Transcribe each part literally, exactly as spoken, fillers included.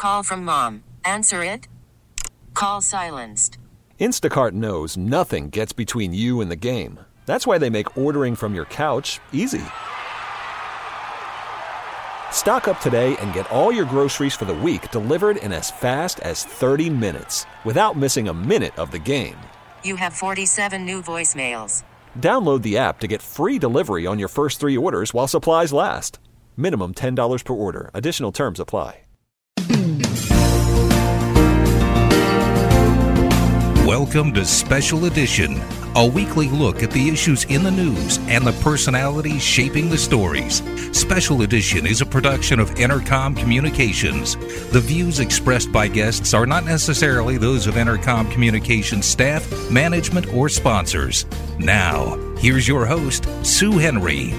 call from mom. Answer it. Call silenced. Instacart knows nothing gets between you and the game. That's why they make ordering from your couch easy. Stock up today and get all your groceries for the week delivered in as fast as thirty minutes without missing a minute of the game. You have forty-seven new voicemails. Download the app to get free delivery on your first three orders while supplies last. Minimum ten dollars per order. Additional terms apply. Welcome to Special Edition, a weekly look at the issues in the news and the personalities shaping the stories. Special Edition is a production of Entercom Communications. The views expressed by guests are not necessarily those of Entercom Communications staff, management, or sponsors. Now, here's your host, Sue Henry.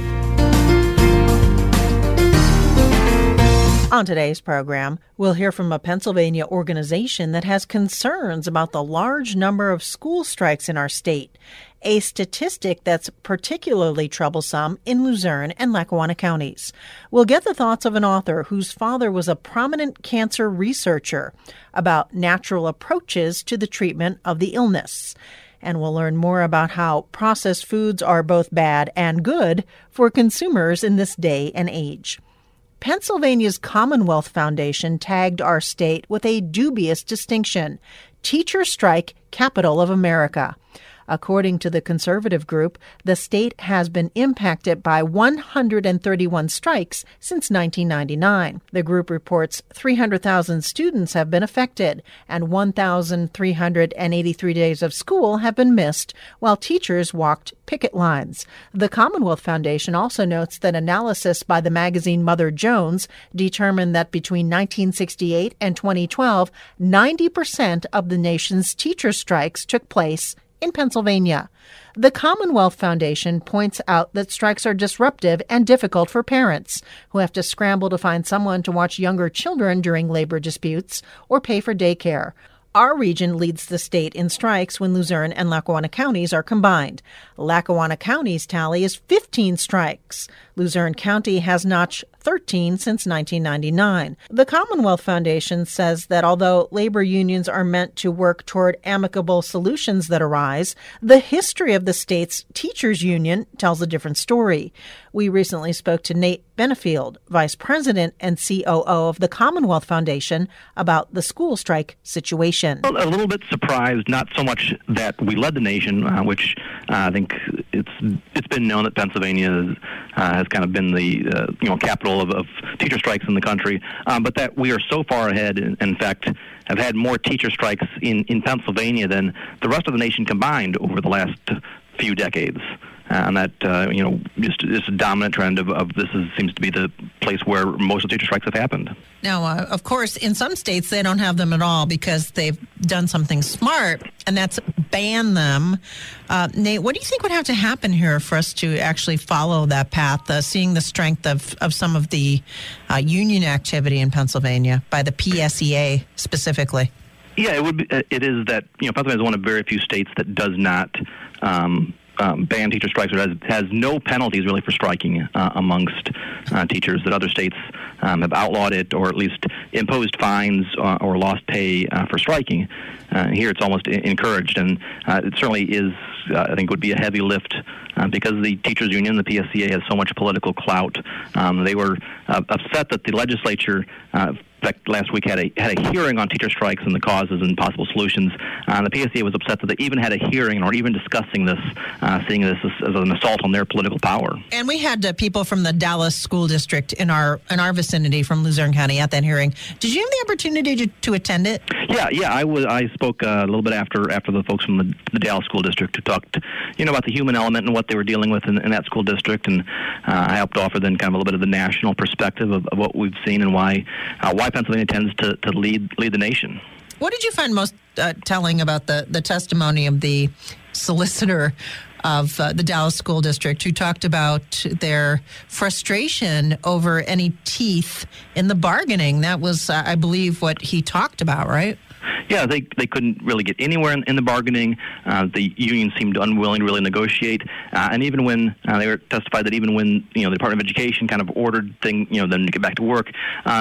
On today's program, we'll hear from a Pennsylvania organization that has concerns about the large number of school strikes in our state, a statistic that's particularly troublesome in Luzerne and Lackawanna counties. We'll get the thoughts of an author whose father was a prominent cancer researcher about natural approaches to the treatment of the illness. And we'll learn more about how processed foods are both bad and good for consumers in this day and age. Pennsylvania's Commonwealth Foundation tagged our state with a dubious distinction: Teacher Strike Capital of America. According to the conservative group, the state has been impacted by one hundred thirty-one strikes since nineteen ninety-nine. The group reports three hundred thousand students have been affected and one thousand three hundred eighty-three days of school have been missed while teachers walked picket lines. The Commonwealth Foundation also notes that analysis by the magazine Mother Jones determined that between nineteen sixty-eight and twenty twelve, ninety percent of the nation's teacher strikes took place in Pennsylvania. The Commonwealth Foundation points out that strikes are disruptive and difficult for parents who have to scramble to find someone to watch younger children during labor disputes or pay for daycare. Our region leads the state in strikes when Luzerne and Lackawanna counties are combined. Lackawanna County's tally is fifteen strikes. Luzerne County has notched thirteen since nineteen ninety-nine. The Commonwealth Foundation says that although labor unions are meant to work toward amicable solutions that arise, the history of the state's teachers union tells a different story. We recently spoke to Nate Benefield, Vice President and C O O of the Commonwealth Foundation, about the school strike situation. Well, a little bit surprised, not so much that we led the nation, uh, which uh, I think it's it's been known that Pennsylvania uh, has kind of been the uh, you know capital of, of teacher strikes in the country, um, but that we are so far ahead, in, in fact, have had more teacher strikes in, in Pennsylvania than the rest of the nation combined over the last few decades. And that, uh, you know, just, just a dominant trend of, of this is, seems to be the place where most of the teacher strikes have happened. Now, uh, of course, in some states, they don't have them at all because they've done something smart, and that's ban them. Uh, Nate, what do you think would have to happen here for us to actually follow that path, uh, seeing the strength of, of some of the uh, union activity in Pennsylvania by the P S E A specifically? Yeah, it would. Be, it is that, you know, Pennsylvania is one of very few states that does not um, Um, ban teacher strikes, or has, has no penalties really for striking uh, amongst uh, teachers. That other states um, have outlawed it, or at least imposed fines uh, or lost pay uh, for striking. Uh, here it's almost I- encouraged, and uh, it certainly is, uh, I think, would be a heavy lift uh, because the teachers union, the P S C A, has so much political clout. Um, they were uh, upset that the legislature uh, In fact, last week had a had a hearing on teacher strikes and the causes and possible solutions. Uh, the P S C A was upset that they even had a hearing or even discussing this, uh, seeing this as, as an assault on their political power. And we had uh, people from the Dallas School District in our in our vicinity from Luzerne County at that hearing. Did you have the opportunity to, to attend it? Yeah, yeah. I was. I spoke uh, a little bit after after the folks from the, the Dallas School District who talked, you know, about the human element and what they were dealing with in, in that school district, and uh, I helped offer then kind of a little bit of the national perspective of, of what we've seen and why uh, why Pennsylvania tends to, to lead lead the nation. What did you find most uh, telling about the, the testimony of the solicitor of uh, the Dallas School District, who talked about their frustration over any teeth in the bargaining? That was, uh, I believe, what he talked about, right? Yeah, they they couldn't really get anywhere in, in the bargaining. Uh, the union seemed unwilling to really negotiate, uh, and even when uh, they were testified that even when you know the Department of Education kind of ordered thing, you know, them to get back to work, uh,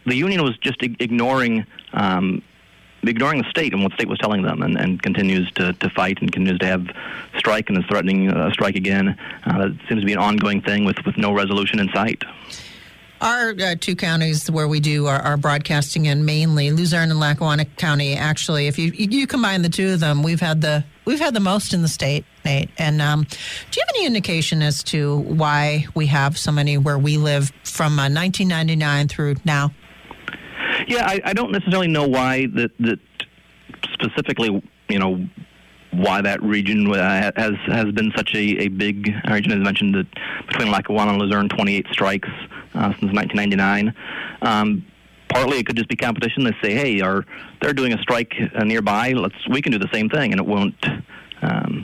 the union was just ignoring um, ignoring the state and what the state was telling them, and, and continues to, to fight and continues to have strike and is threatening a strike again. Uh, it seems to be an ongoing thing with, with no resolution in sight. Our uh, two counties where we do our, our broadcasting in, mainly Luzerne and Lackawanna County, actually, if you you combine the two of them, we've had the we've had the most in the state, Nate. And um, do you have any indication as to why we have so many where we live from uh, nineteen ninety-nine through now? Yeah, I, I don't necessarily know why that that specifically, you know, why that region uh, has has been such a, a big region. As mentioned, that between Lackawanna and Luzerne, twenty-eight strikes uh, since nineteen ninety-nine. Um, partly, it could just be competition. They say, "Hey, are they're doing a strike uh, nearby? Let's we can do the same thing," and it won't um,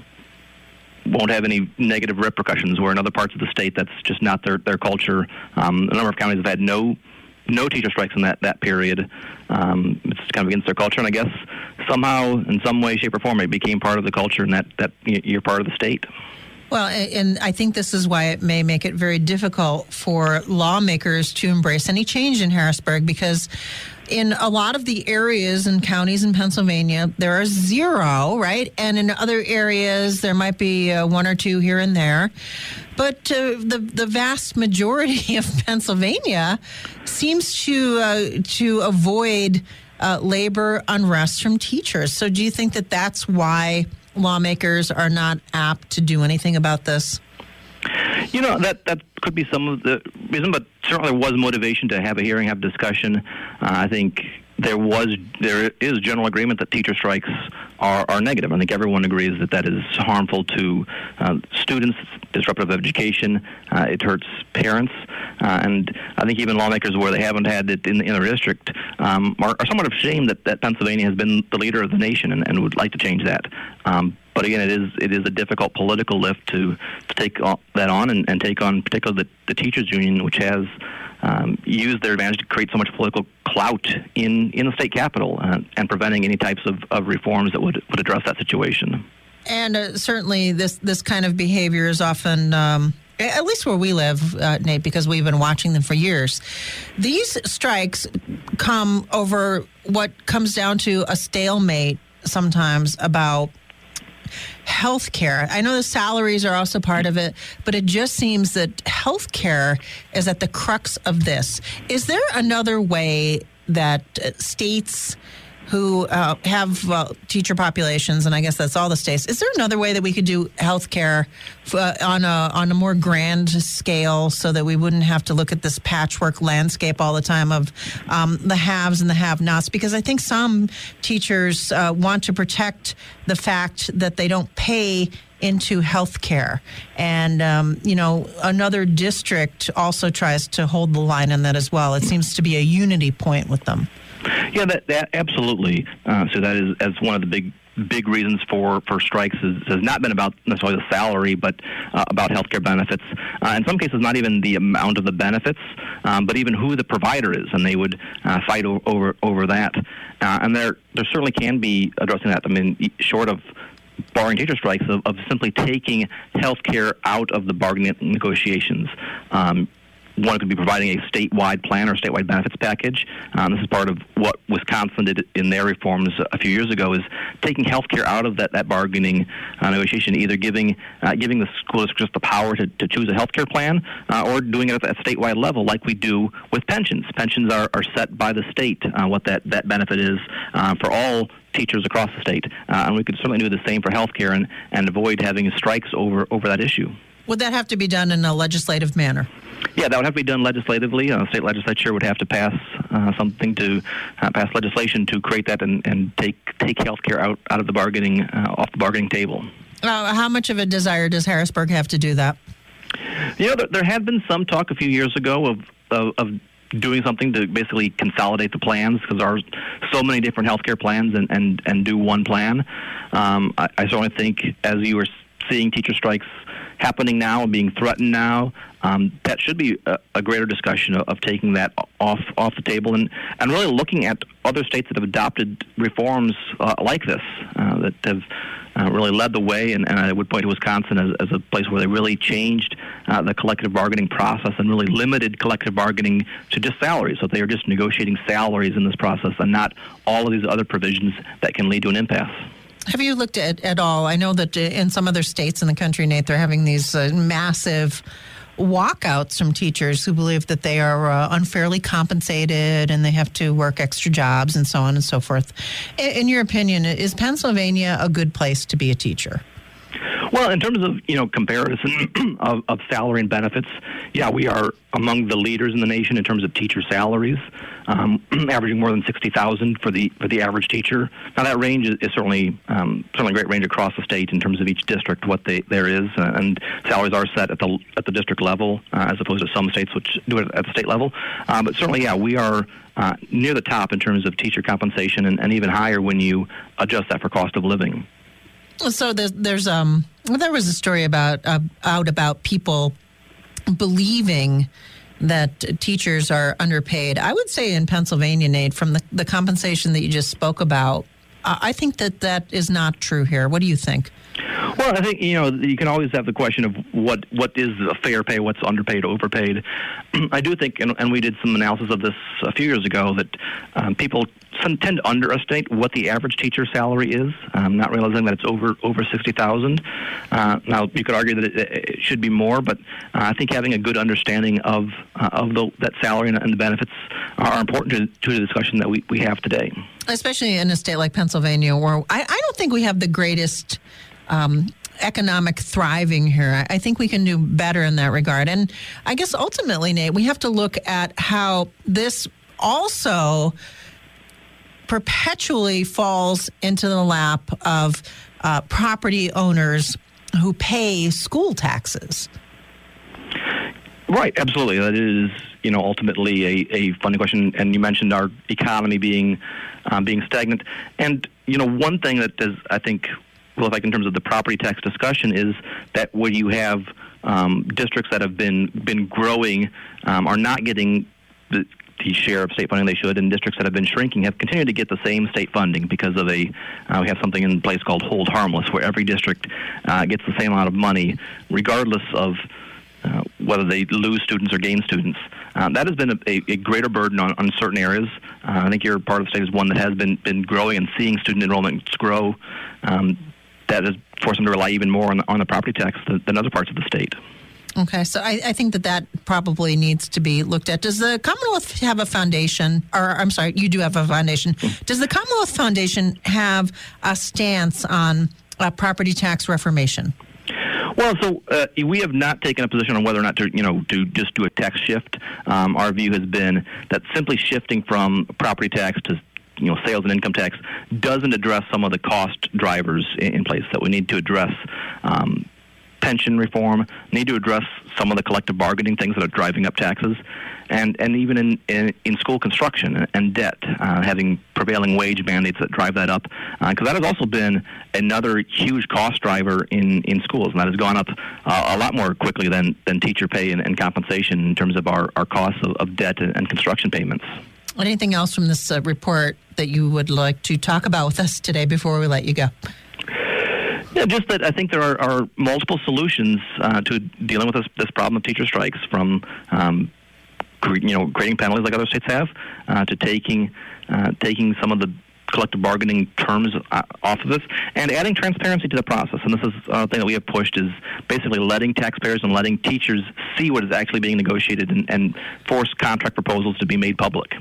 won't have any negative repercussions. Where in other parts of the state, that's just not their their culture. Um, a number of counties have had no. No teacher strikes in that, that period. Um, it's kind of against their culture, and I guess somehow, in some way, shape, or form, it became part of the culture, and that, that you're part of the state. Well, and I think this is why it may make it very difficult for lawmakers to embrace any change in Harrisburg, because in a lot of the areas and counties in Pennsylvania, there are zero, right? And in other areas, there might be uh, one or two here and there. But uh, the the vast majority of Pennsylvania seems to uh, to avoid uh, labor unrest from teachers. So do you think that that's why lawmakers are not apt to do anything about this? You know, that that could be some of the reason, but certainly there was motivation to have a hearing, have discussion. Uh, I think there was there is general agreement that teacher strikes are, are negative. I think everyone agrees that that is harmful to uh, students, disruptive of education. Uh, it hurts parents, uh, and I think even lawmakers where they haven't had it in, in their district um, are, are somewhat ashamed that, that Pennsylvania has been the leader of the nation and, and would like to change that. Um, But again, it is it is a difficult political lift to, to take that on and, and take on particularly the, the teachers union, which has um, used their advantage to create so much political clout in, in the state capitol uh, and preventing any types of, of reforms that would, would address that situation. And uh, certainly this, this kind of behavior is often, um, at least where we live, uh, Nate, because we've been watching them for years. These strikes come over what comes down to a stalemate sometimes about health care. I know the salaries are also part of it, but it just seems that health care is at the crux of this. Is there another way that uh, states who uh, have uh, teacher populations, and I guess that's all the states, is there another way that we could do health care uh, on a on a more grand scale so that we wouldn't have to look at this patchwork landscape all the time of um, the haves and the have-nots? Because I think some teachers uh, want to protect the fact that they don't pay into health care. And, um, you know, another district also tries to hold the line on that as well. It seems to be a unity point with them. Yeah, that, that absolutely. Uh, so that is as one of the big big reasons for, for strikes is, has not been about necessarily the salary, but uh, about health care benefits. Uh, in some cases, not even the amount of the benefits, um, but even who the provider is, and they would uh, fight o- over over that. Uh, and there there certainly can be addressing that. I mean, short of barring teacher strikes, of, of simply taking health care out of the bargaining negotiations. Um, One could be providing a statewide plan or statewide benefits package. Um, this is part of what Wisconsin did in their reforms a few years ago, is taking health care out of that, that bargaining uh, negotiation, either giving uh, giving the school district just the power to, to choose a health care plan uh, or doing it at a statewide level like we do with pensions. Pensions are, are set by the state, uh, what that, that benefit is uh, for all teachers across the state. Uh, and we could certainly do the same for health care and, and avoid having strikes over, over that issue. Would that have to be done in a legislative manner? Yeah, that would have to be done legislatively. Uh, the state legislature would have to pass uh, something to uh, pass legislation to create that and, and take take health care out, out of the bargaining, uh, off the bargaining table. Uh, how much of a desire does Harrisburg have to do that? You know, there, there had been some talk a few years ago of of, of doing something to basically consolidate the plans, because there are so many different health care plans, and, and, and do one plan. Um, I, I certainly think, as you were seeing teacher strikes happening now and being threatened now, um, that should be a, a greater discussion of, of taking that off off the table and, and really looking at other states that have adopted reforms uh, like this, uh, that have uh, really led the way, and, and I would point to Wisconsin as, as a place where they really changed uh, the collective bargaining process and really limited collective bargaining to just salaries. So they are just negotiating salaries in this process and not all of these other provisions that can lead to an impasse. Have you looked at at all? I know that in some other states in the country, Nate, they're having these uh, massive walkouts from teachers who believe that they are uh, unfairly compensated and they have to work extra jobs and so on and so forth. In, in your opinion, is Pennsylvania a good place to be a teacher? Well, in terms of, you know, comparison of, of salary and benefits, yeah, we are among the leaders in the nation in terms of teacher salaries, um, averaging more than sixty thousand for the for the average teacher. Now, that range is, is certainly um, certainly a great range across the state in terms of each district, what they, there is, uh, and salaries are set at the at the district level uh, as opposed to some states which do it at the state level. Uh, but certainly, yeah, we are uh, near the top in terms of teacher compensation, and, and even higher when you adjust that for cost of living. So there's, there's um well, there was a story about uh, out about people believing that teachers are underpaid. I would say in Pennsylvania, Nate, from the, the compensation that you just spoke about, uh, I think that that is not true here. What do you think? Well, I think, you know, you can always have the question of what, what is a fair pay, what's underpaid, overpaid. I do think, and, and we did some analysis of this a few years ago, that um, people tend to underestimate what the average teacher salary is, um, not realizing that it's over over sixty thousand dollars. Uh, now, you could argue that it, it should be more, but uh, I think having a good understanding of uh, of the, that salary and, and the benefits are important to, to the discussion that we, we have today. Especially in a state like Pennsylvania, where I, I don't think we have the greatest Um, economic thriving here. I think we can do better in that regard. And I guess ultimately, Nate, we have to look at how this also perpetually falls into the lap of uh, property owners who pay school taxes. Right, absolutely. That is, you know, ultimately a, a funding question. And you mentioned our economy being um, being stagnant. And, you know, one thing that does, I think, well, like in terms of the property tax discussion, is that where you have um, districts that have been been growing um, are not getting the, the share of state funding they should, and districts that have been shrinking have continued to get the same state funding because of a uh, we have something in place called hold harmless, where every district uh, gets the same amount of money, regardless of uh, whether they lose students or gain students. Um, that has been a, a, a greater burden on, on certain areas. Uh, I think your part of the state is one that has been, been growing and seeing student enrollments grow. Um, that has forced them to rely even more on the, on the property tax than, than other parts of the state. Okay, so I, I think that that probably needs to be looked at. Does the Commonwealth have a foundation, or I'm sorry, you do have a foundation. Does the Commonwealth Foundation have a stance on uh, property tax reformation? Well, so uh, we have not taken a position on whether or not to, you know, to just do a tax shift. Um, our view has been that simply shifting from property tax to you know, sales and income tax doesn't address some of the cost drivers in, in place. That we need to address um, pension reform, need to address some of the collective bargaining things that are driving up taxes, and, and even in, in, in school construction and debt, uh, having prevailing wage mandates that drive that up. Because uh, that has also been another huge cost driver in, in schools, and that has gone up uh, a lot more quickly than, than teacher pay and, and compensation in terms of our, our costs of, of debt and, and construction payments. Anything else from this uh, report that you would like to talk about with us today before we let you go? Yeah, just that I think there are, are multiple solutions uh, to dealing with this, this problem of teacher strikes, from um, cre- you know creating penalties like other states have, uh, to taking uh, taking some of the collective bargaining terms uh, off of this, and adding transparency to the process. And this is a thing that we have pushed, is basically letting taxpayers and letting teachers see what is actually being negotiated, and, and force contract proposals to be made public.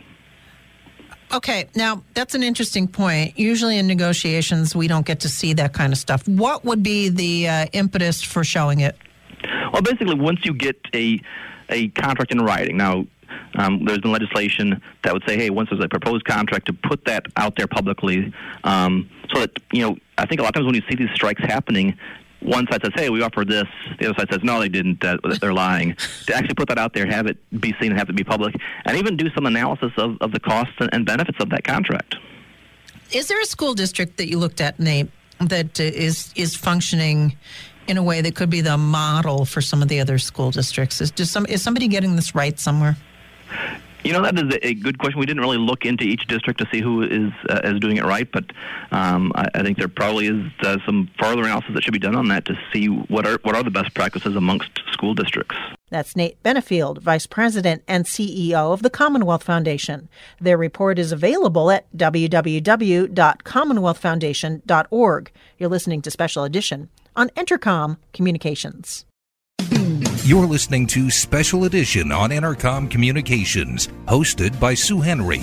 Okay, now that's an interesting point. Usually in negotiations, we don't get to see that kind of stuff. What would be the uh, impetus for showing it? Well, basically, once you get a a contract in writing, now um, there's been legislation that would say, hey, once there's a proposed contract, to put that out there publicly, um, so that, you know, I think a lot of times when you see these strikes happening, one side says, hey, we offered this. The other side says, no, they didn't. Uh, they're lying. To actually put that out there, have it be seen and have it be public, and even do some analysis of, of the costs and, and benefits of that contract. Is there a school district that you looked at, Nate, that uh, is is functioning in a way that could be the model for some of the other school districts? Is, does some, is somebody getting this right somewhere? You know, that is a good question. We didn't really look into each district to see who is uh, is doing it right, but um, I, I think there probably is uh, some further analysis that should be done on that to see what are what are the best practices amongst school districts. That's Nate Benefield, Vice President and C E O of the Commonwealth Foundation. Their report is available at w w w dot commonwealth foundation dot org. You're listening to Special Edition on Entercom Communications. You're listening to Special Edition on Entercom Communications, hosted by Sue Henry.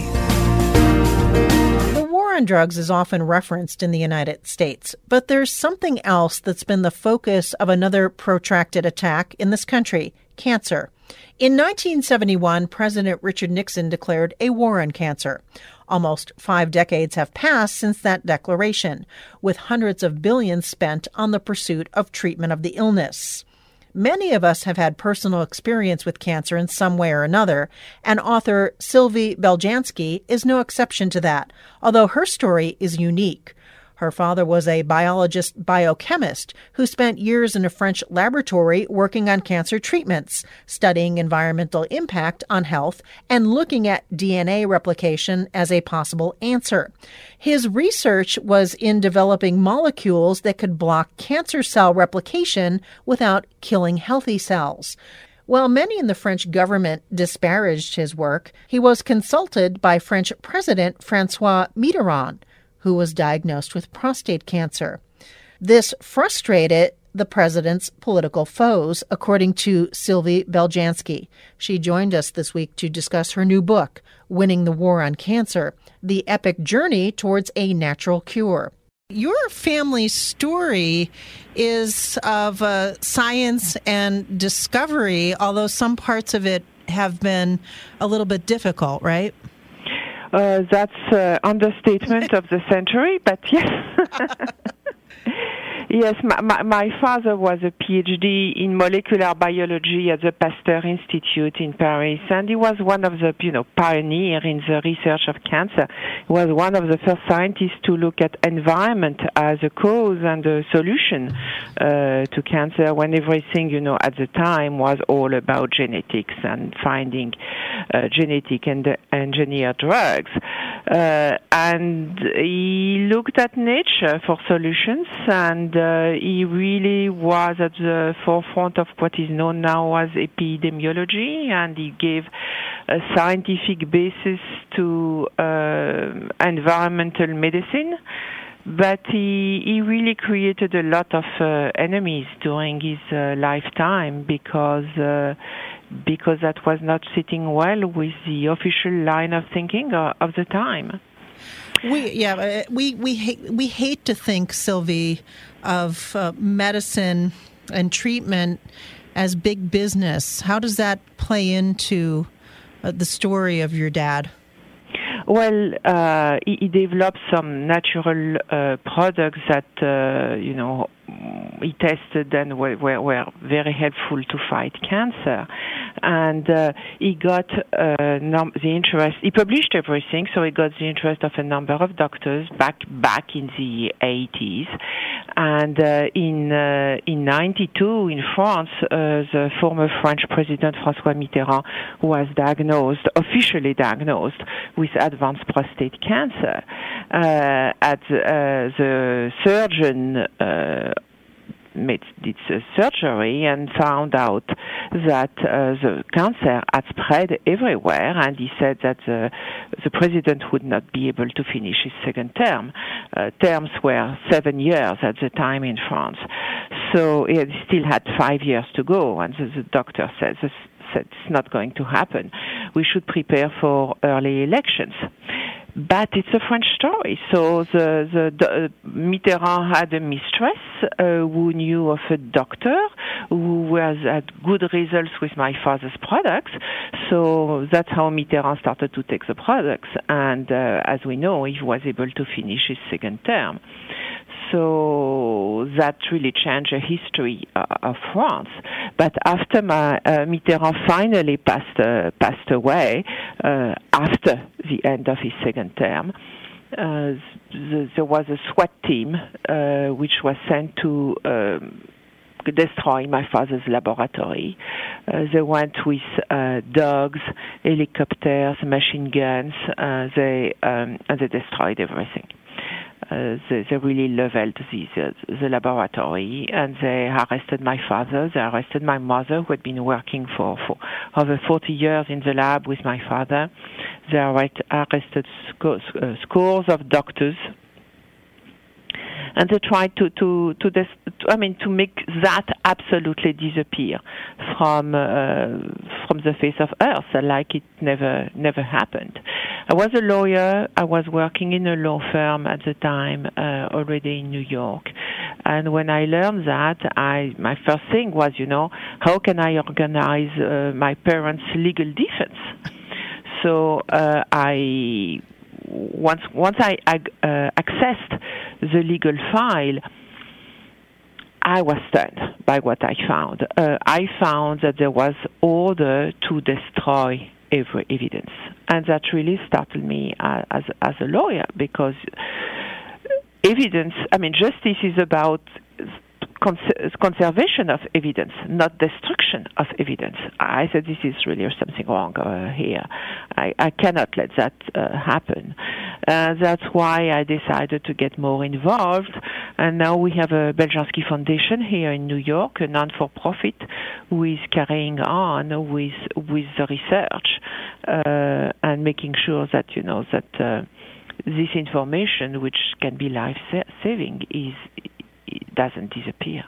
The war on drugs is often referenced in the United States, but there's something else that's been the focus of another protracted attack in this country: cancer. In nineteen seventy-one, President Richard Nixon declared a war on cancer. Almost five decades have passed since that declaration, with hundreds of billions spent on the pursuit of treatment of the illness. Many of us have had personal experience with cancer in some way or another, and author Sylvie Beljanski is no exception to that, although her story is unique. Her father was a biologist biochemist who spent years in a French laboratory working on cancer treatments, studying environmental impact on health, and looking at D N A replication as a possible answer. His research was in developing molecules that could block cancer cell replication without killing healthy cells. While many in the French government disparaged his work, he was consulted by French President François Mitterrand, who was diagnosed with prostate cancer. This frustrated the president's political foes, according to Sylvie Beljanski. She joined us this week to discuss her new book, Winning the War on Cancer: The Epic Journey Towards a Natural Cure. Your family's story is of uh, science and discovery, although some parts of it have been a little bit difficult, right? Uh, that's uh, understatement of the century, but yes. Yes, my, my, my father was a P H D in molecular biology at the Pasteur Institute in Paris, and he was one of the, you know, pioneers in the research of cancer. He was one of the first scientists to look at environment as a cause and a solution uh, to cancer, when everything, you know, at the time was all about genetics and finding uh, genetic and engineered drugs. Uh, and he looked at nature for solutions, and uh, he really was at the forefront of what is known now as epidemiology, and he gave a scientific basis to uh, environmental medicine. But he, he really created a lot of uh, enemies during his uh, lifetime because uh, because that was not sitting well with the official line of thinking of, of the time. We yeah we we hate, we hate to think, Sylvie, of uh, medicine and treatment as big business. How does that play into uh, the story of your dad? Well, uh, he, he developed some natural uh, products that, uh, you know, he tested and were, were, were very helpful to fight cancer. And uh, he got uh, num- the interest, he published everything, so he got the interest of a number of doctors back back in the eighties. And uh, in uh, in ninety-two, in France, uh, the former French President François Mitterrand was diagnosed, officially diagnosed, with advanced prostate cancer. Uh, at uh, the surgeon uh, made did the surgery and found out that uh, the cancer had spread everywhere, and he said that the, the president would not be able to finish his second term. Uh, terms were seven years at the time in France. So he still had five years to go, and the, the doctor said, this, said it's not going to happen. We should prepare for early elections. But it's a French story. So the, the, the uh, Mitterrand had a mistress uh, who knew of a doctor who was had good results with my father's products. So that's how Mitterrand started to take the products. And uh, as we know, he was able to finish his second term. So that really changed the history uh, of France. But after my, uh, Mitterrand finally passed uh, passed away, uh, after the end of his second term, uh, th- there was a SWAT team uh, which was sent to um, destroy my father's laboratory. Uh, they went with uh, dogs, helicopters, machine guns. Uh, they um, and they destroyed everything. Uh, they, they really leveled the, the, the laboratory, and they arrested my father. They arrested my mother, who had been working for, for over forty years in the lab with my father. They arrested sco- uh, scores of doctors. And they tried to to to, dis- to I mean to make that absolutely disappear from uh, from the face of Earth, like it never never happened. I was a lawyer. I was working in a law firm at the time, uh, already in New York. And when I learned that, I my first thing was, you know, how can I organize uh, my parents' legal defense? So uh, I. Once once I uh, accessed the legal file, I was stunned by what I found. Uh, I found that there was order to destroy every evidence, and that really startled me uh, as as a lawyer, because evidence, I mean, justice is about Cons- conservation of evidence, not destruction of evidence. I said this is really something wrong uh, here. I, I cannot let that uh, happen. Uh, that's why I decided to get more involved. And now we have a Beljanski Foundation here in New York, a non-for-profit, who is carrying on with with the research uh, and making sure that you know that uh, this information, which can be life-saving, is. It doesn't disappear.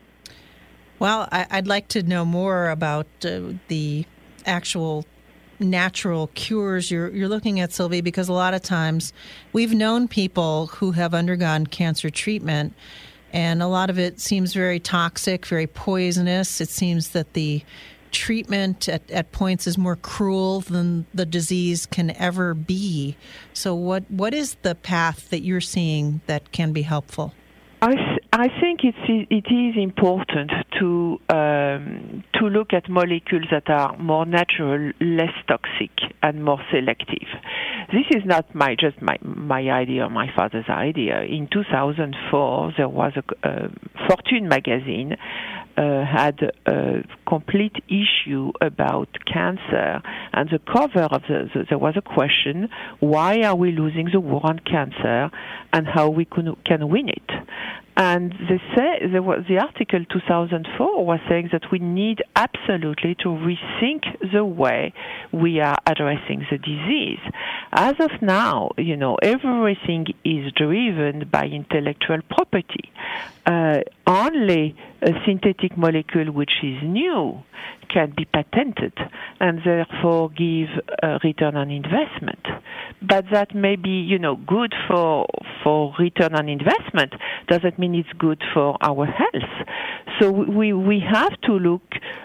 Well, I, I'd like to know more about uh, the actual natural cures you're you're looking at, Sylvie, because a lot of times we've known people who have undergone cancer treatment, and a lot of it seems very toxic, very poisonous. It seems that the treatment at, at points is more cruel than the disease can ever be. So what what is the path that you're seeing that can be helpful? I, th- I think it's, it is important to um, to look at molecules that are more natural, less toxic, and more selective. This is not my just my, my idea or my father's idea. In two thousand four, there was a uh, Fortune magazine uh, had a complete issue about cancer, and the cover of the, the there was a question: why are we losing the war on cancer, and how we can, can win it? And they say there was, the article two thousand four was saying that we need absolutely to rethink the way we are addressing the disease. As of now, you know, everything is driven by intellectual property. Uh, only a synthetic molecule which is new can be patented and therefore give a return on investment. But that may be, you know, good for for return on investment doesn't mean it's good for our health. So we we have to look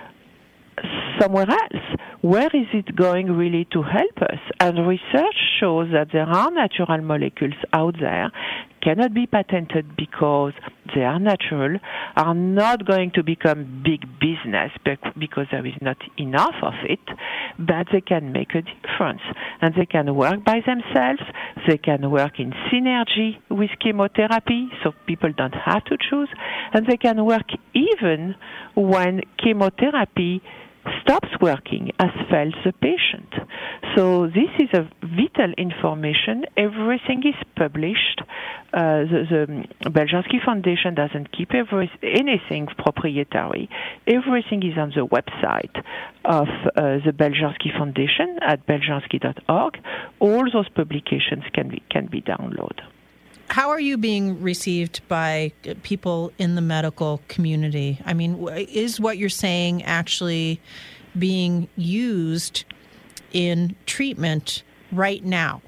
somewhere else. Where is it going really to help us? And research shows that there are natural molecules out there, cannot be patented because they are natural, are not going to become big business because there is not enough of it, but they can make a difference. And they can work by themselves, they can work in synergy with chemotherapy, so people don't have to choose, and they can work even when chemotherapy stops working, as fails the patient. So this is a vital information. Everything is published. Uh, the, the Beljanski Foundation doesn't keep every, anything proprietary. Everything is on the website of uh, the Beljanski Foundation at beljanski dot org. All those publications can be can be downloaded. How are you being received by people in the medical community? I mean, is what you're saying actually being used in treatment right now?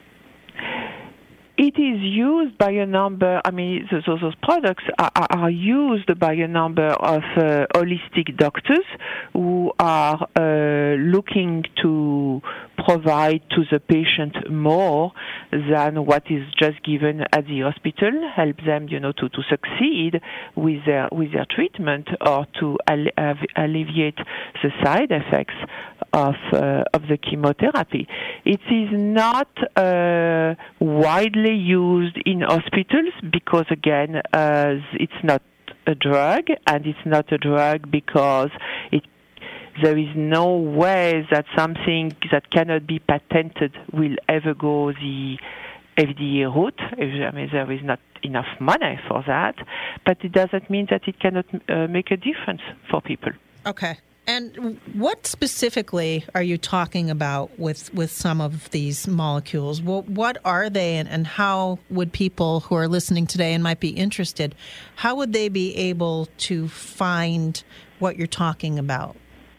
It is used by a number, I mean, those, those products are, are used by a number of uh, holistic doctors who are uh, looking to provide to the patient more than what is just given at the hospital, help them, you know, to, to succeed with their with their treatment or to alle- alleviate the side effects of uh, of the chemotherapy. It is not uh, widely used in hospitals because, again, uh, it's not a drug, and it's not a drug because it there is no way that something that cannot be patented will ever go the F D A route. I mean, there is not enough money for that, but it doesn't mean that it cannot uh, make a difference for people. Okay. And what specifically are you talking about with, with some of these molecules? What, what are they, and, and how would people who are listening today and might be interested, how would they be able to find what you're talking about?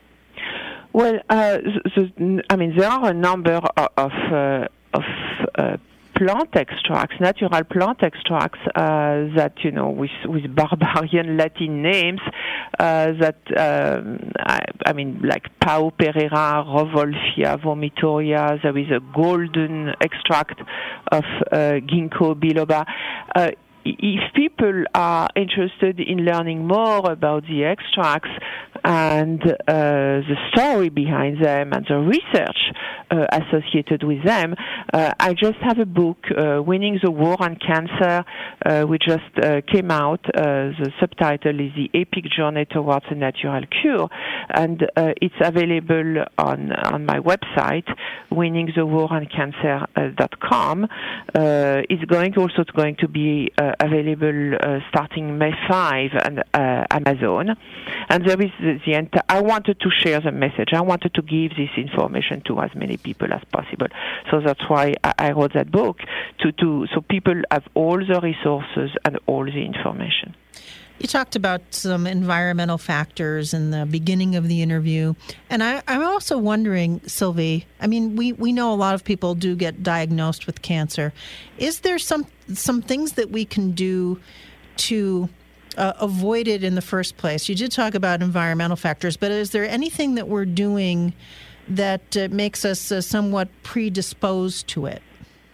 Well, uh, the, the, I mean, there are a number of of, uh, of uh, plant extracts, natural plant extracts uh, that, you know, with with barbarian Latin names uh, that um, I, I mean, like Pao Pereira, Rovolfia, Vomitoria. There is a golden extract of uh, Ginkgo biloba. Uh, If people are interested in learning more about the extracts and uh, the story behind them and the research uh, associated with them, uh, I just have a book, uh, Winning the War on Cancer, uh, which just uh, came out. Uh, the subtitle is The Epic Journey Towards a Natural Cure, and uh, it's available on on my website, winning the war on cancer dot com. Uh, it's going also going to be uh, available uh, starting May fifth on uh, Amazon. And there is the, the ent- I wanted to share the message. I wanted to give this information to as many people as possible. So that's why I, I wrote that book, to, to so people have all the resources and all the information. You talked about some environmental factors in the beginning of the interview. And I, I'm also wondering, Sylvie, I mean, we, we know a lot of people do get diagnosed with cancer. Is there some some things that we can do to uh, avoid it in the first place? You did talk about environmental factors, but is there anything that we're doing that uh, makes us uh, somewhat predisposed to it?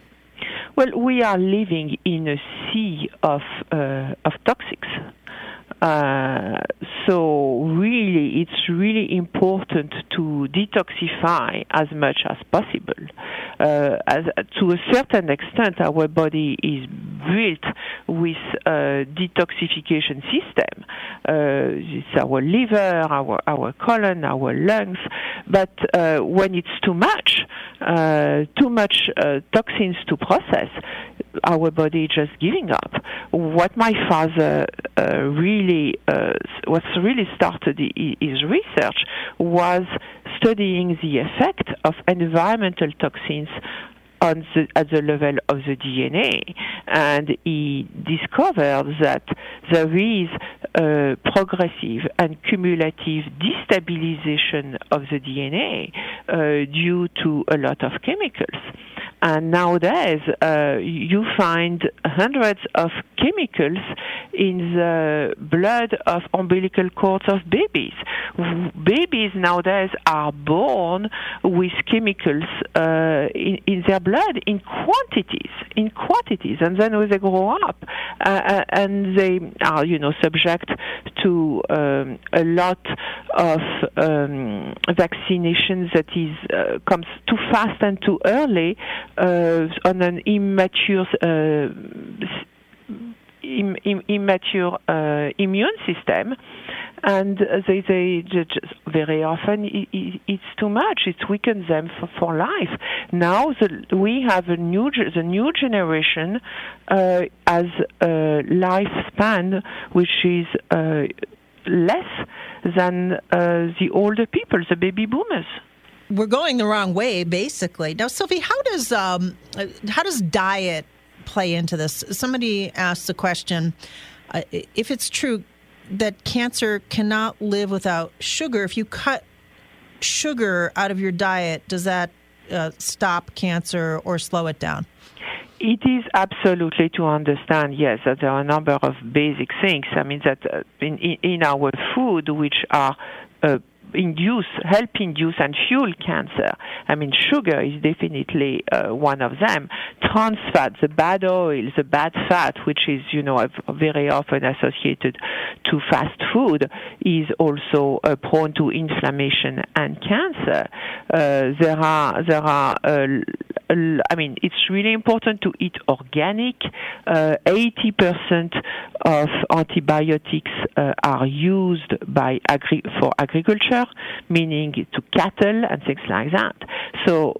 Well, we are living in a sea of uh, of toxics. Uh, so really, it's really important to detoxify as much as possible. Uh, as, to a certain extent, our body is built with a detoxification system. Uh, it's our liver, our, our colon, our lungs. But uh, when it's too much, uh, too much uh, toxins to process, our body is just giving up. What my father uh, really, uh, what really started his research was studying the effect of environmental toxins on the, at the level of the D N A, and he discovered that there is a progressive and cumulative destabilization of the D N A uh, due to a lot of chemicals. And nowadays, uh, you find hundreds of chemicals in the blood of umbilical cords of babies. Babies nowadays are born with chemicals uh, in, in their blood in quantities, in quantities, and then when they grow up, uh, and they are, you know, subject to um, a lot of um, vaccinations that is uh, comes too fast and too early. Uh, on an immature, uh, im, im, immature uh, immune system, and they, they just very often it, it's too much. It weakens them for, for life. Now the, we have a new the new generation uh, has a lifespan which is uh, less than uh, the older people, the baby boomers. We're going the wrong way, basically. Now, Sylvie, how does um, how does diet play into this? Somebody asked the question, uh, if it's true that cancer cannot live without sugar, if you cut sugar out of your diet, does that uh, stop cancer or slow it down? It is absolutely to understand, yes, that there are a number of basic things. I mean, that uh, in, in our food, which are uh, induce, help induce and fuel cancer. I mean, sugar is definitely uh, one of them. Trans fat, the bad oil, the bad fat, which is, you know, very often associated to fast food, is also uh, prone to inflammation and cancer. Uh, there are, there are, uh, I mean, it's really important to eat organic. Uh, eighty percent of antibiotics uh, are used by agri- for agriculture, meaning to cattle and things like that. So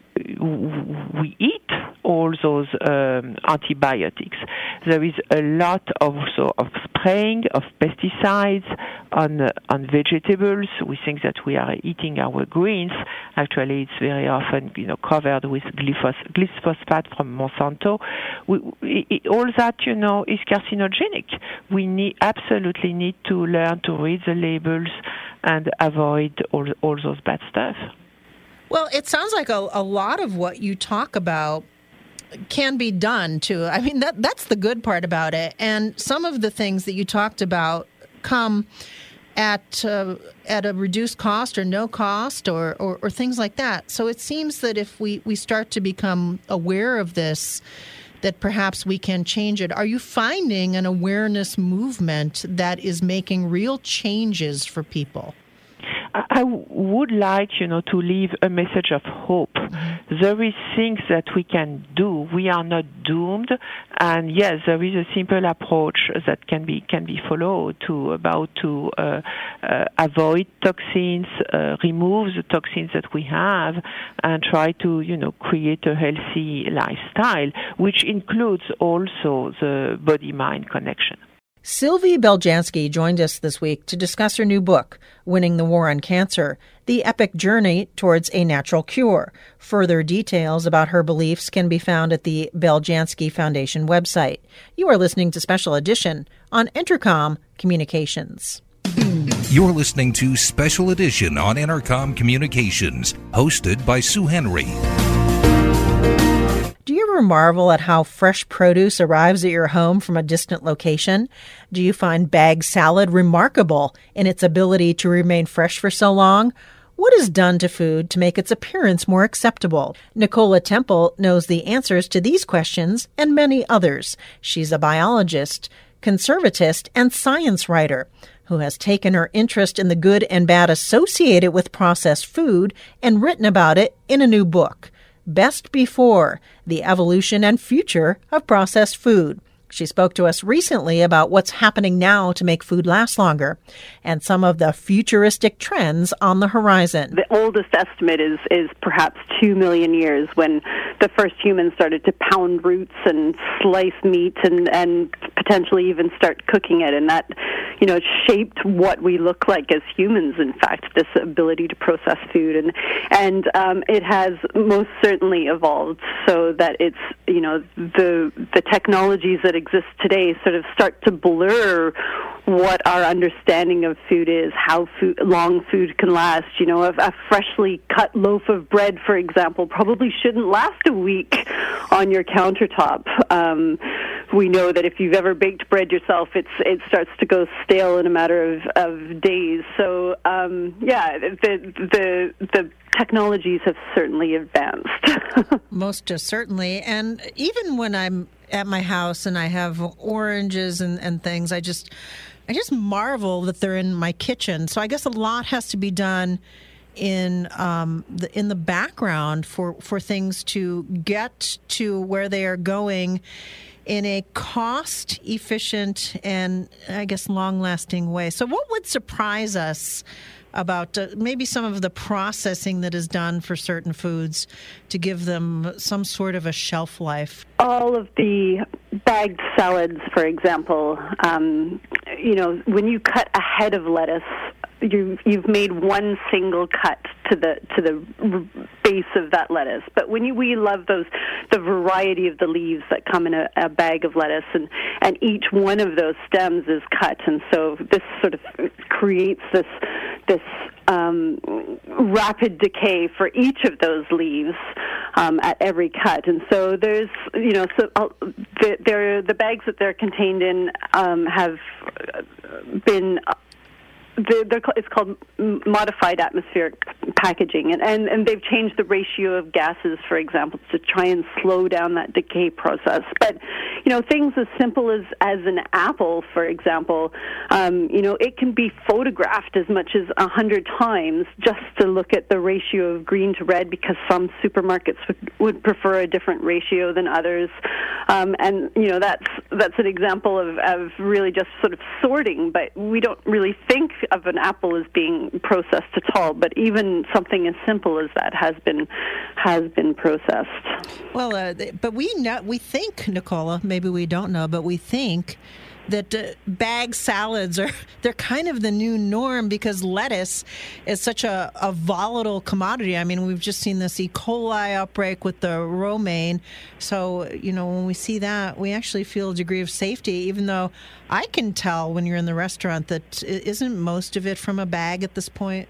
we eat all those um, antibiotics. There is a lot also of spraying of pesticides on uh, on vegetables. We think that we are eating our greens. Actually, it's very often, you know, covered with glyphos- glyphosate from Monsanto. We, we, all that, you know, is carcinogenic. We need absolutely need to learn to read the labels and avoid all all those bad stuff. Well, it sounds like a, a lot of what you talk about can be done too. I mean, that that's the good part about it. And some of the things that you talked about come at uh, at a reduced cost or no cost or, or, or things like that. So it seems that if we, we start to become aware of this, that perhaps we can change it. Are you finding an awareness movement that is making real changes for people? I would like, you know, to leave a message of hope. Mm-hmm. There is things that we can do. We are not doomed, and yes, there is a simple approach that can be can be followed to about to uh, uh, avoid toxins, uh, remove the toxins that we have, and try to, you know, create a healthy lifestyle, which includes also the body-mind connection. Sylvie Beljanski joined us this week to discuss her new book, Winning the War on Cancer, The Epic Journey Towards a Natural Cure. Further details about her beliefs can be found at the Beljanski Foundation website. You are listening to Special Edition on Entercom Communications. You're listening to Special Edition on Entercom Communications, hosted by Sue Henry. Do you ever marvel at how fresh produce arrives at your home from a distant location? Do you find bagged salad remarkable in its ability to remain fresh for so long? What is done to food to make its appearance more acceptable? Nicola Temple knows the answers to these questions and many others. She's a biologist, conservatist, and science writer who has taken her interest in the good and bad associated with processed food and written about it in a new book, Best Before: The Evolution and Future of Processed Food. She spoke to us recently about what's happening now to make food last longer and some of the futuristic trends on the horizon. The oldest estimate is, is perhaps two million years, when the first humans started to pound roots and slice meat and, and potentially even start cooking it. And that, you know, shaped what we look like as humans, in fact, this ability to process food. And, and um, it has most certainly evolved so that it's, you know, the, the technologies that exist today sort of start to blur what our understanding of food is, how food, long food can last. You know, a, a freshly cut loaf of bread, for example, probably shouldn't last a week on your countertop. Um, we know that if you've ever baked bread yourself, it's it starts to go stale in a matter of, of days. So, um, yeah, the the the technologies have certainly advanced. Most certainly. And even when I'm at my house and I have oranges and, and things, I just I just marvel that they're in my kitchen. So I guess a lot has to be done in um, the in the background for, for things to get to where they are going in a cost-efficient and, I guess, long-lasting way. So what would surprise us about uh, maybe some of the processing that is done for certain foods to give them some sort of a shelf life? All of the bagged salads, for example, um, you know, when you cut a head of lettuce, you, you've made one single cut to the to the base of that lettuce. But when you, we love those, the variety of the leaves that come in a, a bag of lettuce, and, and each one of those stems is cut, and so this sort of creates this this um, rapid decay for each of those leaves um, at every cut. And so there's, you know, so uh, the, they're, the bags that they're contained in um, have been they're, they're, it's called modified atmospheric packaging, and, and, and they've changed the ratio of gases, for example, to try and slow down that decay process. But, you know, things as simple as, as an apple, for example, um, you know, it can be photographed as much as a hundred times just to look at the ratio of green to red, because some supermarkets would, would prefer a different ratio than others. Um, and, you know, that's that's an example of, of really just sort of sorting, but we don't really think of an apple as being processed at all. But even something as simple as that has been has been processed. Well, uh, but we know, we think, Nicola, maybe we don't know, but we think that uh, bag salads are, they're kind of the new norm because lettuce is such a, a volatile commodity. I mean, we've just seen this E. coli outbreak with the romaine. So, you know, when we see that, we actually feel a degree of safety, even though I can tell when you're in the restaurant that isn't most of it from a bag at this point.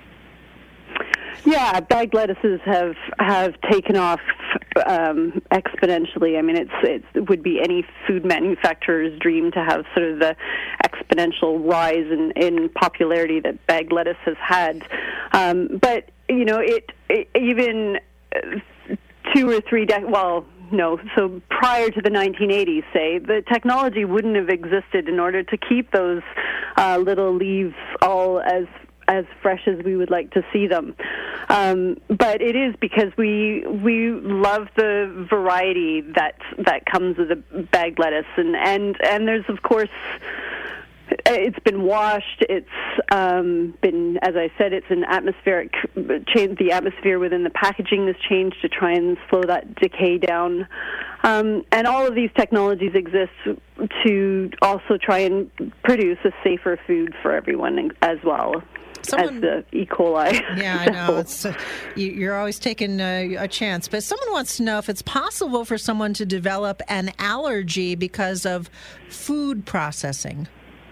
Yeah, bagged lettuces have have taken off um, exponentially. I mean, it's, it's it would be any food manufacturer's dream to have sort of the exponential rise in, in popularity that bagged lettuce has had. Um, but you know, it, it even two or three decades. Well. No, so prior to the nineteen eighties, say, the technology wouldn't have existed in order to keep those uh, little leaves all as as fresh as we would like to see them. Um, but it is because we we love the variety that that comes with a bagged lettuce, and and, and there's of course. It's been washed. It's um, been, as I said, it's an atmospheric change. The atmosphere within the packaging has changed to try and slow that decay down. Um, and all of these technologies exist to also try and produce a safer food for everyone as well. Someone, as the E. coli. Yeah, I know. It's, uh, you, you're always taking uh, a chance. But someone wants to know if it's possible for someone to develop an allergy because of food processing.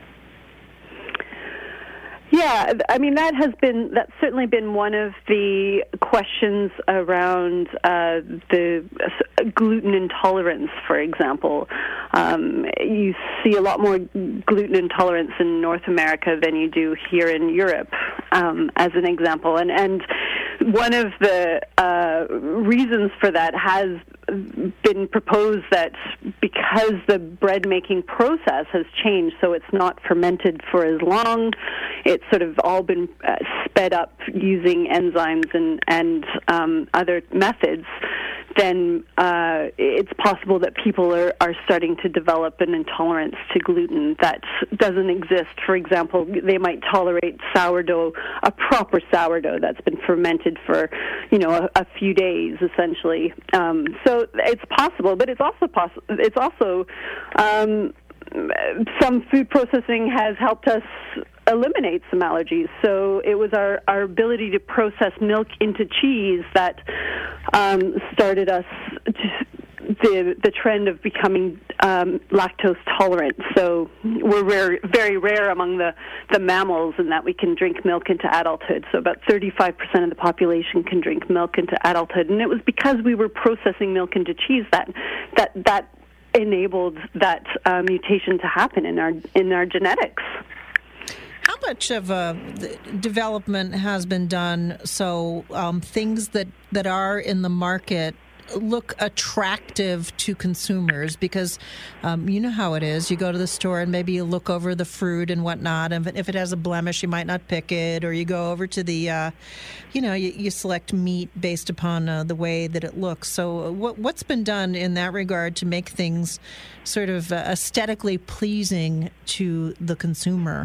Yeah, I mean, that has been, that's certainly been one of the questions around uh, the gluten intolerance, for example. Um, you see a lot more gluten intolerance in North America than you do here in Europe, um, as an example. And, and one of the uh, reasons for that has been proposed that because the bread making process has changed, so it's not fermented for as long, it's sort of all been uh, sped up using enzymes and, and um, other methods, then uh, it's possible that people are, are starting to develop an intolerance to gluten that doesn't exist. For example, they might tolerate sourdough, a proper sourdough that's been fermented for, you know, a, a few days, essentially. Um, so it's possible, but it's also possible. It's also um, some food processing has helped us eliminate some allergies. So it was our, our ability to process milk into cheese that um, started us to the the trend of becoming um, lactose tolerant. So we're rare, very rare among the, the mammals in that we can drink milk into adulthood. So about thirty-five percent of the population can drink milk into adulthood. And it was because we were processing milk into cheese that that, that enabled that uh, mutation to happen in our in our genetics. How much of uh, development has been done so um, things that, that are in the market look attractive to consumers? Because um, you know how it is. You go to the store and maybe you look over the fruit and whatnot, and if it has a blemish, you might not pick it, or you go over to the, uh, you know, you, you select meat based upon uh, the way that it looks. So what, what's been done in that regard to make things sort of uh, aesthetically pleasing to the consumer?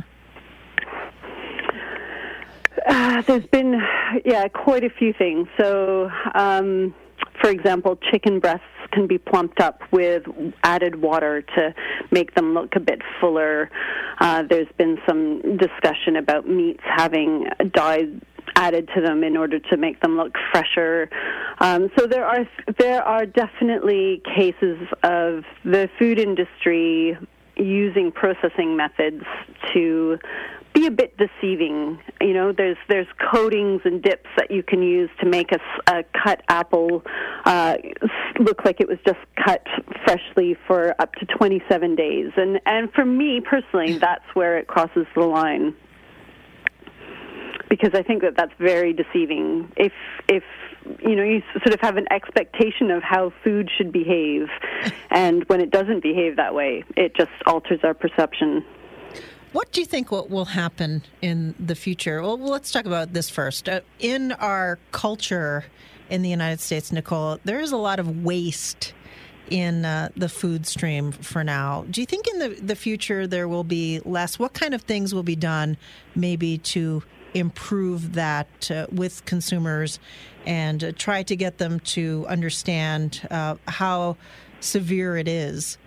Uh, there's been, yeah, quite a few things. So, um, for example, chicken breasts can be plumped up with added water to make them look a bit fuller. Uh, there's been some discussion about meats having dyes added to them in order to make them look fresher. Um, so there are there are definitely cases of the food industry using processing methods to be a bit deceiving. You know, there's there's coatings and dips that you can use to make a, a cut apple uh, look like it was just cut freshly for up to twenty-seven days. And and for me personally, that's where it crosses the line. because I think that that's very deceiving. If if you know, you sort of have an expectation of how food should behave, and when it doesn't behave that way, it just alters our perception. What do you think what will happen in the future? Well, let's talk about this first. Uh, in our culture in the United States, Nicole, there is a lot of waste in uh, the food stream for now. Do you think in the, the future there will be less? What kind of things will be done maybe to improve that uh, with consumers and uh, try to get them to understand uh, how severe it is?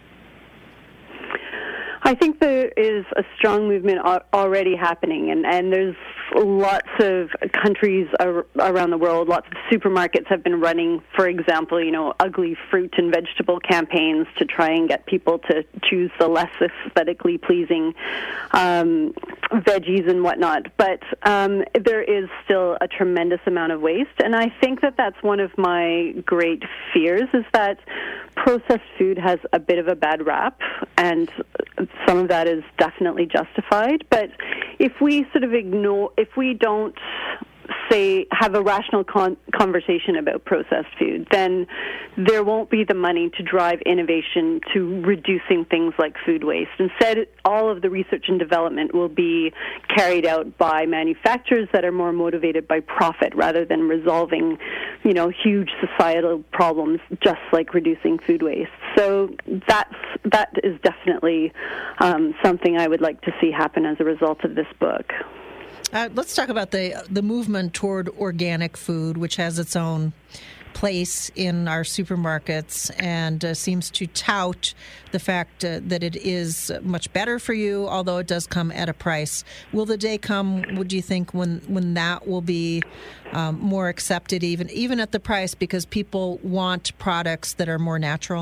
I think there is a strong movement already happening, and, and there's lots of countries ar- around the world, lots of supermarkets have been running, for example, you know, ugly fruit and vegetable campaigns to try and get people to choose the less aesthetically pleasing um, veggies and whatnot. But um, there is still a tremendous amount of waste, and I think that that's one of my great fears, is that processed food has a bit of a bad rap, and some of that is definitely justified. But if we sort of ignore, if we don't say, have a rational con- conversation about processed food, then there won't be the money to drive innovation to reducing things like food waste. Instead, all of the research and development will be carried out by manufacturers that are more motivated by profit rather than resolving, you know, huge societal problems just like reducing food waste. So that's, that is definitely um, something I would like to see happen as a result of this book. Uh, let's talk about the the movement toward organic food, which has its own place in our supermarkets and uh, seems to tout the fact uh, that it is much better for you, although it does come at a price. Will the day come, would you think, when, when that will be um, more accepted, even even at the price, because people want products that are more natural?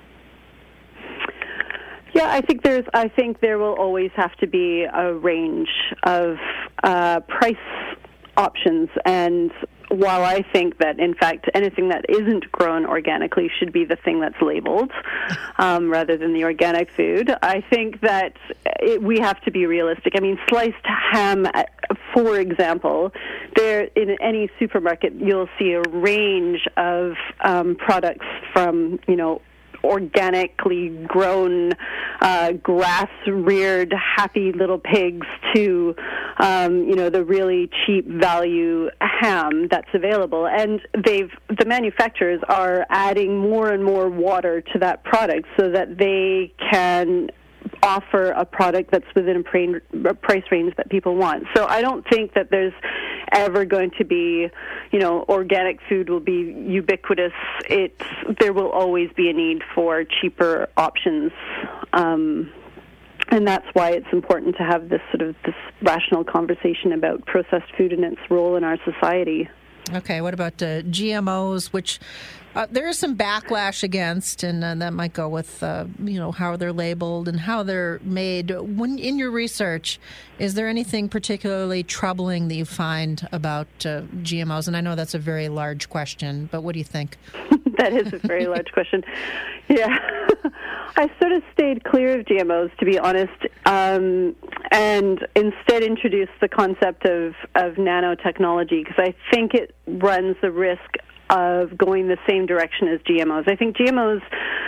Yeah, I think there's. I think there will always have to be a range of uh, price options, and while I think that, in fact, anything that isn't grown organically should be the thing that's labeled um, rather than the organic food, I think that it, we have to be realistic. I mean, sliced ham, for example, there in any supermarket you'll see a range of um, products from, you know, organically grown, uh, grass-reared, happy little pigs to, um, you know, the really cheap value ham that's available. And they've the manufacturers are adding more and more water to that product so that they can offer a product that's within a price range that people want. So I don't think that there's ever going to be, you know, organic food will be ubiquitous. It's there will always be a need for cheaper options, um, and that's why it's important to have this sort of this rational conversation about processed food and its role in our society. Okay, what about uh, G M Os, which uh, there is some backlash against, and uh, that might go with, uh, you know, how they're labeled and how they're made. When in your research, is there anything particularly troubling that you find about uh, G M Os? And I know that's a very large question, but what do you think? That is a very large question. Yeah. I sort of stayed clear of G M Os, to be honest, um, and instead introduced the concept of, of nanotechnology, because I think it runs the risk of going the same direction as G M Os. I think G M Os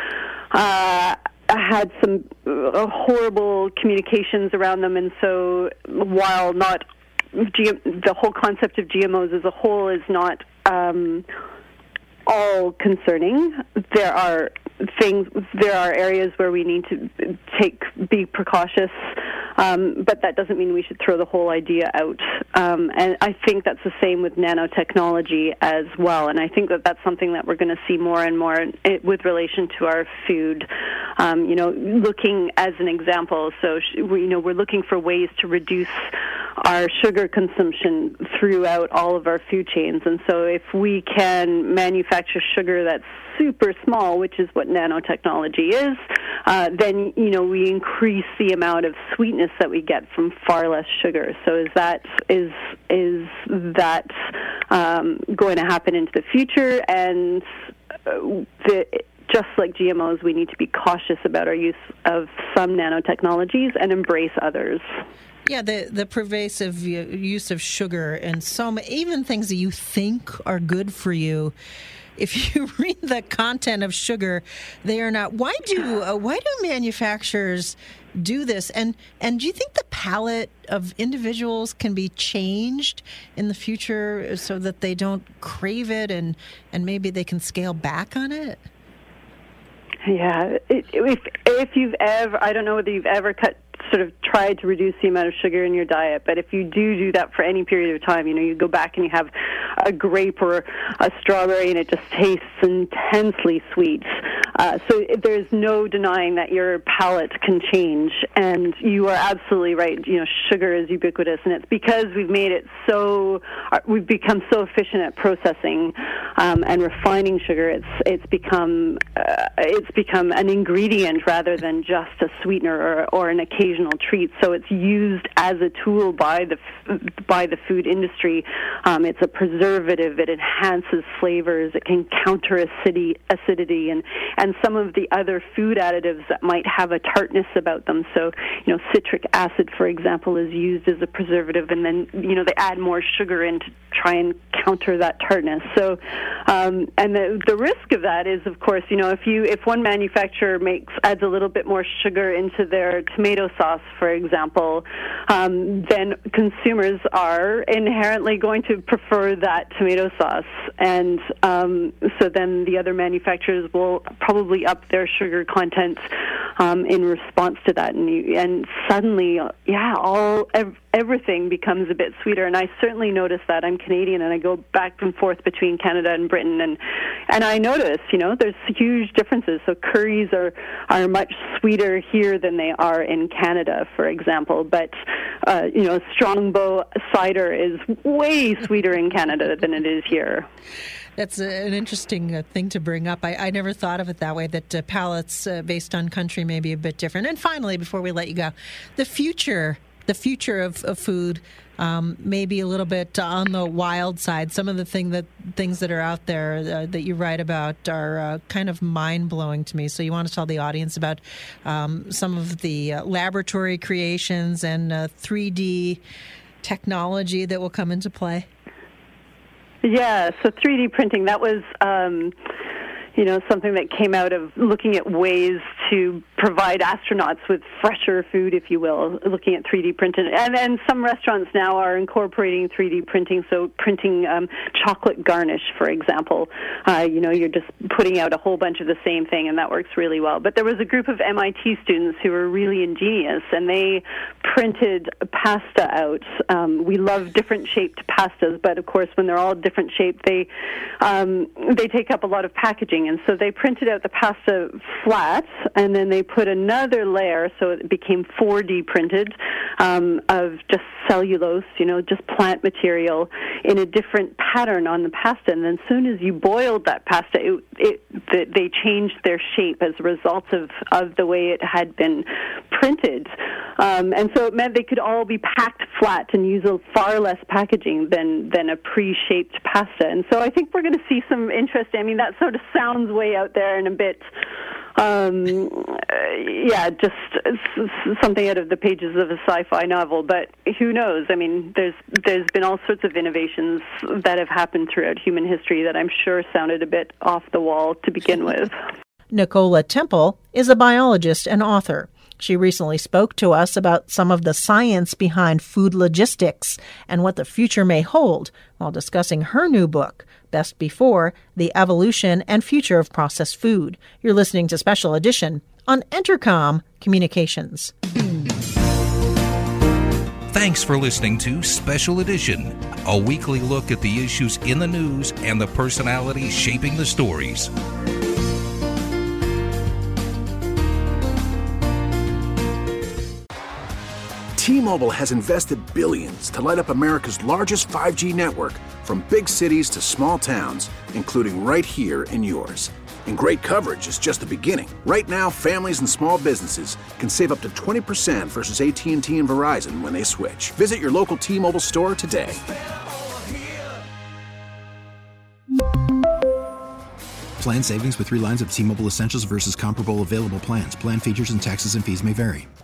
uh, had some uh, horrible communications around them, and so while not G M, the whole concept of G M Os as a whole is not um, all concerning, there are things, there are areas where we need to take, be precautious, um, but that doesn't mean we should throw the whole idea out. Um, and I think that's the same with nanotechnology as well. And I think that that's something that we're going to see more and more with relation to our food. Um, you know, looking as an example, so you know, we're looking for ways to reduce our sugar consumption throughout all of our food chains. And so if we can manufacture sugar that's super small, which is what nanotechnology is, uh, then, you know, we increase the amount of sweetness that we get from far less sugar. So is that is is that um, going to happen into the future? And the, just like G M Os, we need to be cautious about our use of some nanotechnologies and embrace others. Yeah, the, the pervasive use of sugar and so many, even things that you think are good for you. If you read the content of sugar, they are not. Why do uh, why do manufacturers do this? And and do you think the palate of individuals can be changed in the future so that they don't crave it and, and maybe they can scale back on it? Yeah, it, if if you've ever, I don't know whether you've ever cut. sort of tried to reduce the amount of sugar in your diet, but if you do do that for any period of time, you know, you go back and you have a grape or a strawberry and it just tastes intensely sweet. Uh, so there's no denying that your palate can change, and you are absolutely right. You know, sugar is ubiquitous, and it's because we've made it so, we've become so efficient at processing um, and refining sugar. It's it's become uh, it's become an ingredient rather than just a sweetener or, or an occasional treat. So it's used as a tool by the by the food industry. Um, it's a preservative. It enhances flavors. It can counter acidity, acidity, and and some of the other food additives that might have a tartness about them. So, you know, citric acid, for example, is used as a preservative, and then, you know, they add more sugar in to try and counter that tartness. So, um, and the the risk of that is, of course, you know, if you if one manufacturer makes adds a little bit more sugar into their tomato sauce, for example, um, then consumers are inherently going to prefer that tomato sauce, and um, so then the other manufacturers will probably up their sugar content um, in response to that, and you, and suddenly, yeah, all ev- everything becomes a bit sweeter. And I certainly notice that. I'm Canadian, and I go back and forth between Canada and Britain, and and I notice, you know, there's huge differences. So curries are are much sweeter here than they are in Canada, for example. But uh, you know, Strongbow cider is way sweeter in Canada than it is here. That's a, an interesting uh, thing to bring up. I, I never thought of it that way, that uh, palates uh, based on country may be a bit different. And finally, before we let you go, the future, the future of, of food um, may be a little bit on the wild side. Some of the thing that things that are out there uh, that you write about are uh, kind of mind-blowing to me. So you want to tell the audience about um, some of the uh, laboratory creations and uh, three D technology that will come into play? Yeah, so three D printing, that was, um, you know, something that came out of looking at ways to provide astronauts with fresher food, if you will, looking at three D printing. And then some restaurants now are incorporating three D printing, so printing um, chocolate garnish, for example. Uh, you know, you're just putting out a whole bunch of the same thing, and that works really well. But there was a group of M I T students who were really ingenious, and they printed pasta out. Um, we love different shaped pastas, but of course, when they're all different shaped, they um, they take up a lot of packaging. And so they printed out the pasta flat, and then they put another layer, so it became four D printed, um, of just cellulose, you know, just plant material in a different pattern on the pasta. And then as soon as you boiled that pasta, it, it, they changed their shape as a result of, of the way it had been printed. Um, and so it meant they could all be packed flat and use a far less packaging than, than a pre-shaped pasta. And so I think we're going to see some interesting, I mean, that sort of sounds way out there and a bit, um, yeah, just something out of the pages of a sci-fi novel. But who knows? I mean, there's there's been all sorts of innovations that have happened throughout human history that I'm sure sounded a bit off the wall to begin with. Nicola Temple is a biologist and author. She recently spoke to us about some of the science behind food logistics and what the future may hold while discussing her new book, Best Before, The Evolution and Future of Processed Food. You're listening to Special Edition on Entercom Communications. Thanks for listening to Special Edition, a weekly look at the issues in the news and the personalities shaping the stories. T-Mobile has invested billions to light up America's largest five G network, from big cities to small towns, including right here in yours. And great coverage is just the beginning. Right now, families and small businesses can save up to twenty percent versus A T and T and Verizon when they switch. Visit your local T-Mobile store today. Plan savings with three lines of T-Mobile Essentials versus comparable available plans. Plan features and taxes and fees may vary.